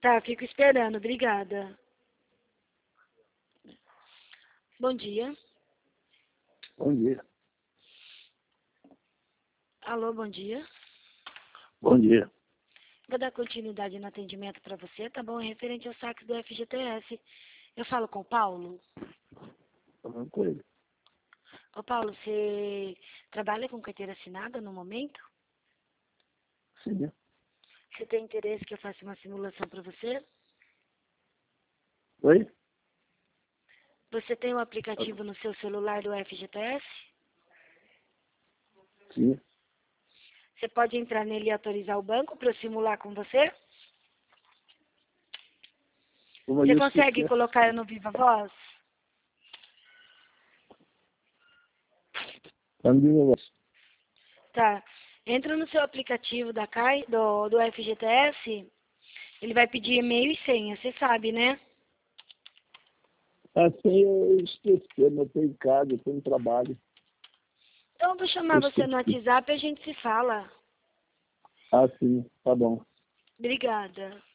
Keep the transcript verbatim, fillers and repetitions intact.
Tá, fico esperando. Obrigada. Bom dia. Bom dia. Alô, bom dia. Bom dia. Vou dar continuidade no atendimento para você, tá bom? É referente aos saques do F G T S. Eu falo com o Paulo. Falando com ele. Ô, Paulo, você trabalha com carteira assinada no momento? Sim. Você tem interesse que eu faça uma simulação para você? Oi? Você tem um aplicativo no seu celular do F G T S? Sim. Você pode entrar nele e autorizar o banco para eu simular com você? Como Você eu consegue esqueci. colocar eu no Viva Voz? Tá me dizendo agora. Tá. Entra no seu aplicativo da C A I, do, do F G T S. Ele vai pedir e-mail e senha, você sabe, né? Assim eu esqueci, eu tô em casa, eu tô no trabalho. Então eu vou chamar Eu você no esqueci. WhatsApp e a gente se fala. Ah, sim, tá bom. Obrigada.